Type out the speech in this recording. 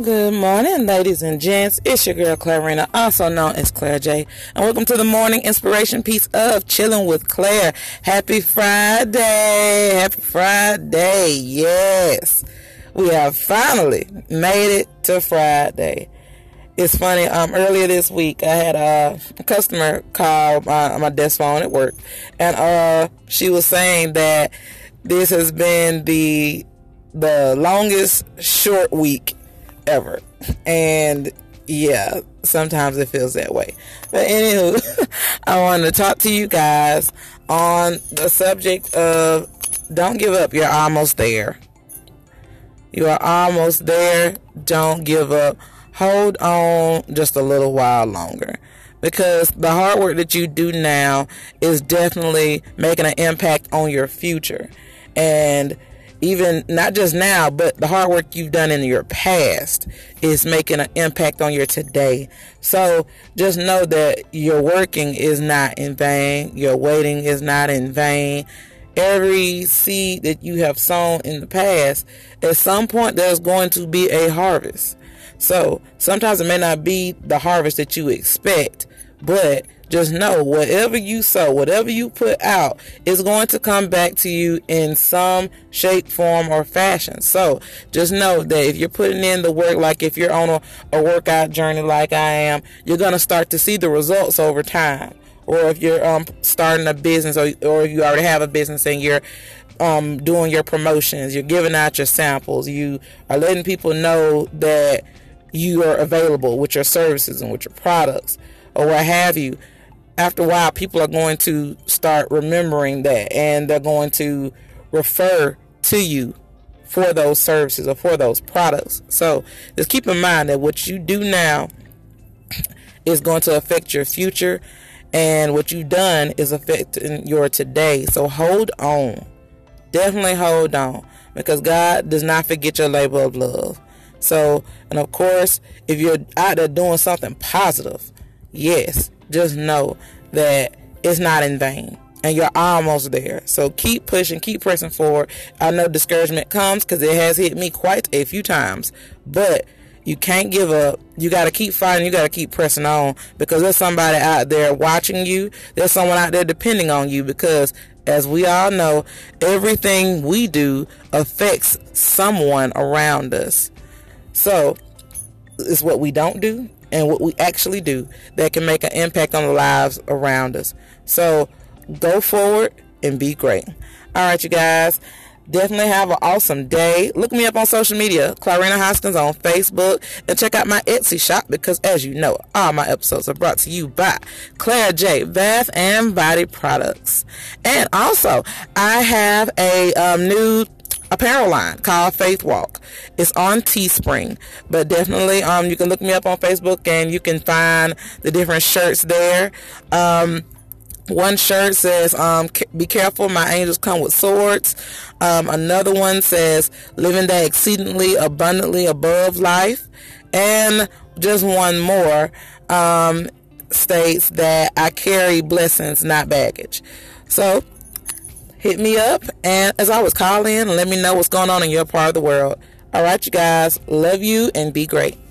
Good morning, ladies and gents. It's your girl, Clarina, also known as Claire J. And welcome to the morning inspiration piece of Chilling with Claire. Happy Friday. Happy Friday. Yes. We have finally made it to Friday. It's funny, earlier this week, I had a customer call my desk phone at work. And she was saying that this has been the longest short week ever. And yeah, sometimes it feels that way. But anywho, I wanted to talk to you guys on the subject of don't give up. You're almost there. You are almost there. Don't give up. Hold on just a little while longer, because the hard work that you do now is definitely making an impact on your future. And even not just now, but the hard work you've done in your past is making an impact on your today. So just know that your working is not in vain. Your waiting is not in vain. Every seed that you have sown in the past, at some point there's going to be a harvest. So sometimes it may not be the harvest that you expect, but just know whatever you sow, whatever you put out is going to come back to you in some shape, form, or fashion. So just know that if you're putting in the work, like if you're on a workout journey like I am, you're going to start to see the results over time. Or if you're starting a business, or you already have a business and you're doing your promotions, you're giving out your samples, you are letting people know that you are available with your services and with your products or what have you. After a while, people are going to start remembering that, and they're going to refer to you for those services or for those products. So just keep in mind that what you do now is going to affect your future, and what you've done is affecting your today. So hold on. Definitely hold on, because God does not forget your labor of love. So, and of course, if you're out there doing something positive, yes, just know that it's not in vain and you're almost there. So keep pushing, keep pressing forward. I know discouragement comes, because it has hit me quite a few times, but you can't give up. You got to keep fighting. You got to keep pressing on, because there's somebody out there watching you. There's someone out there depending on you, because as we all know, everything we do affects someone around us. So it's what we don't do and what we actually do that can make an impact on the lives around us. So go forward and be great. All right, you guys. Definitely have an awesome day. Look me up on social media, Clarina Hoskins on Facebook, and check out my Etsy shop, because as you know, all my episodes are brought to you by Claire J Bath and Body Products. And also, I have a new apparel line called Faith Walk. It's on Teespring, but definitely you can look me up on Facebook and you can find the different shirts there. One shirt says be careful, my angels come with swords. Another one says living that exceedingly abundantly above life, and just one more states that I carry blessings, not baggage. So hit me up, and as always, call in and let me know what's going on in your part of the world. All right, you guys. Love you and be great.